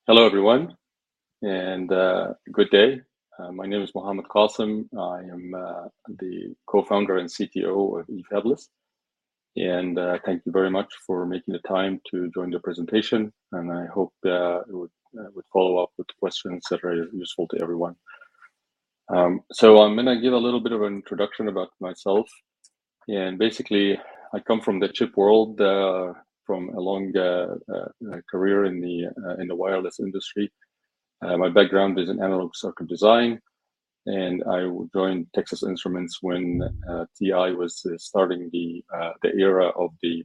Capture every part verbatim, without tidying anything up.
Hello, everyone, and uh, good day. Uh, my name is Mohammed Qasim. I am uh, the co-founder and C T O of eFabless, and uh, thank you very much for making the time to join the presentation. And I hope uh, it would, uh, would follow up with questions that are useful to everyone. Um, so I'm going to give a little bit of an introduction about myself, and basically, I come from the chip world, uh, from a long uh, uh, career in the uh, in the wireless industry. Uh, my background is in analog circuit design, and I joined Texas Instruments when uh, T I was uh, starting the uh, the era of the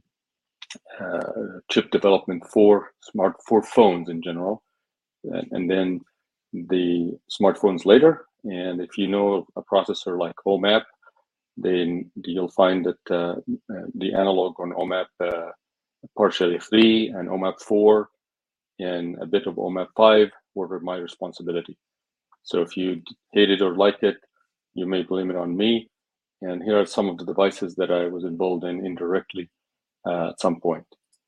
uh, chip development for smart for phones in general, and, and then the smartphones later. And if you know a processor like O M A P, then you'll find that uh, uh, the analog on O M A P uh, partially three and O M A P four and a bit of O M A P five were my responsibility. So if you hate it or like it, you may blame it on me. And here are some of the devices that I was involved in indirectly uh, at some point.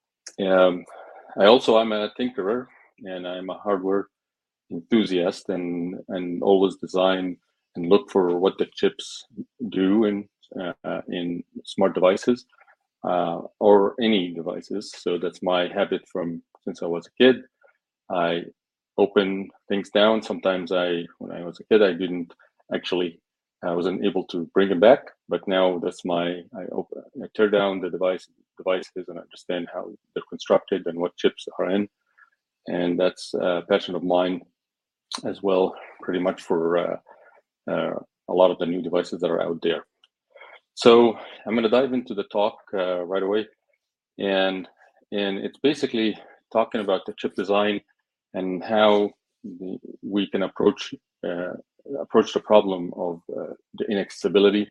Um, I also am a tinkerer, and I'm a hardware enthusiast, and and always design and look for what the chips do in uh, in smart devices uh, or any devices. So that's my habit from since I was a kid. I open things down. Sometimes I, when I was a kid, I didn't actually, I wasn't able to bring them back. But now that's my, I open, I tear down the device devices and understand how they're constructed and what chips are in, and that's a passion of mine as well. Pretty much for uh, uh, a lot of the new devices that are out there. So I'm going to dive into the talk uh, right away, and and it's basically talking about the chip design and how the, we can approach uh, approach the problem of uh, the inaccessibility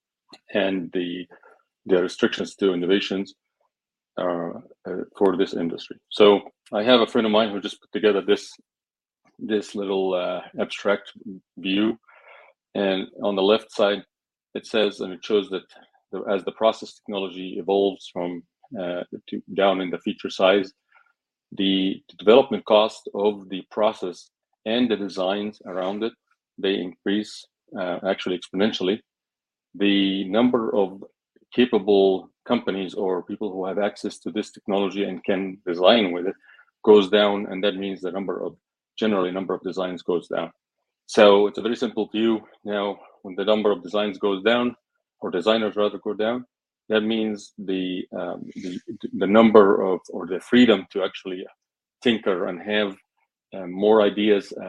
and the the restrictions to innovations uh, uh, for this industry. So I have a friend of mine who just put together this this little uh, abstract view, and on the left side it says, and it shows that the, as the process technology evolves from uh, to down in the feature size, the development cost of the process and the designs around it, they increase uh, actually exponentially. The number of capable companies or people who have access to this technology and can design with it goes down, and that means the number of generally number of designs goes down. So it's a very simple view. Now, when the number of designs goes down, or designers rather go down, that means the um, the, the number of or the freedom to actually tinker and have uh, more ideas